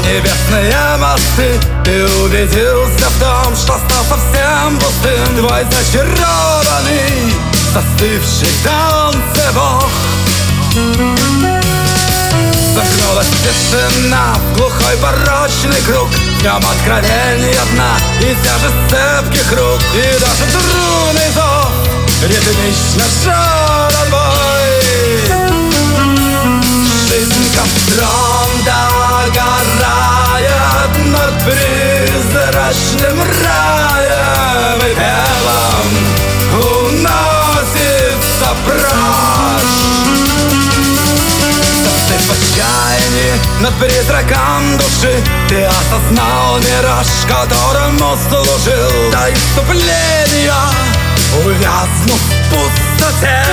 небесные мосты. Ты убедился в том, что стал совсем пустым. Твой зачарованный, застывший в танце Бог. Замкнулась тишина в глухой порочный круг. Днем откровения дна и тяжесть цепких рук. И даже трудный зов ритмично жжет отбой. Жизнь костром догорает над призрачным раем, и пелом уносится прочь. Застыв в отчаянии над призраком души, ты осознал мираж, которому служил. До исступления увязнув в пустоте.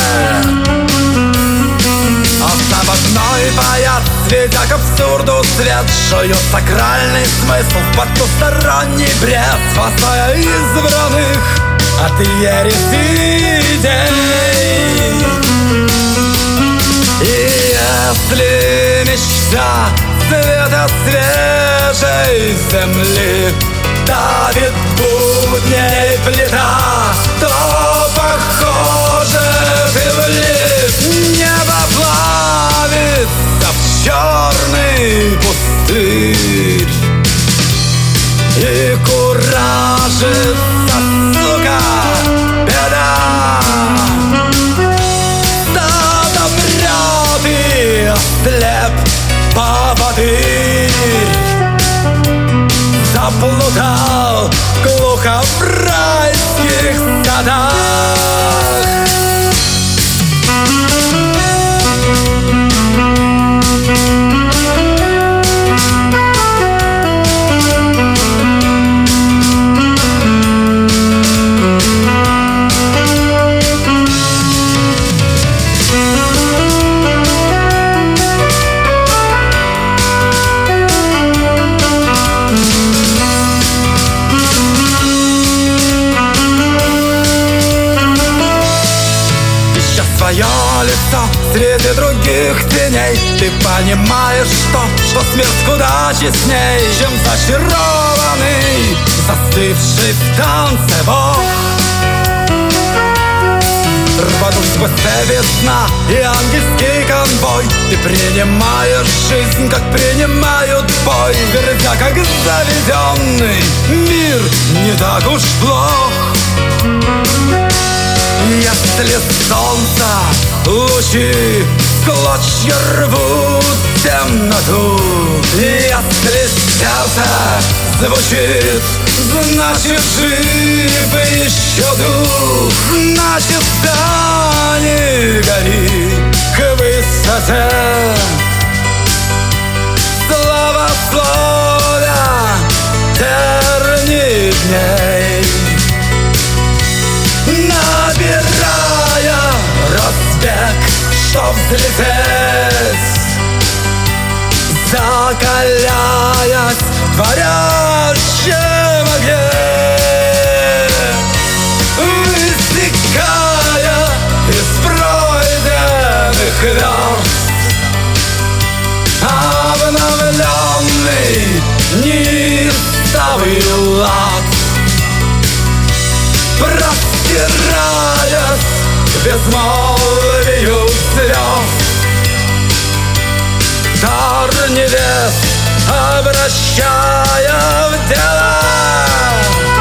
Освободной поэт, светя к абсурду свет, жует сакральный смысл в потусторонний бред, спасая избранных от ереси идей. И если мечта цвета свежей земли давит будней плита, то похоже ты влип. Небо плавится в черный пустырь и куражится, сука, беда. Стадом врет и ослеп поводырь, заплутал глухо в райских садах. Твое лицо среди других теней, ты понимаешь, что смерть куда честней, чем зачарованный, застывший в танце Бог. Рванув сквозь весна и ангельский конвой, ты принимаешь жизнь, как принимают бой, верзя, как заведенный мир не так уж плох. Если солнца лучи клочья рвут темноту, если сердце звучит, значит жив еще дух. Значит, да не гори к высоте. Славословия тернит дней, набирая разбег, чтоб взлететь, закаляясь в горящем огне, высекая из пройденных верст обновленный неистовый лад. Простираясь к безмолвию звезд, дар небес обращая в дела.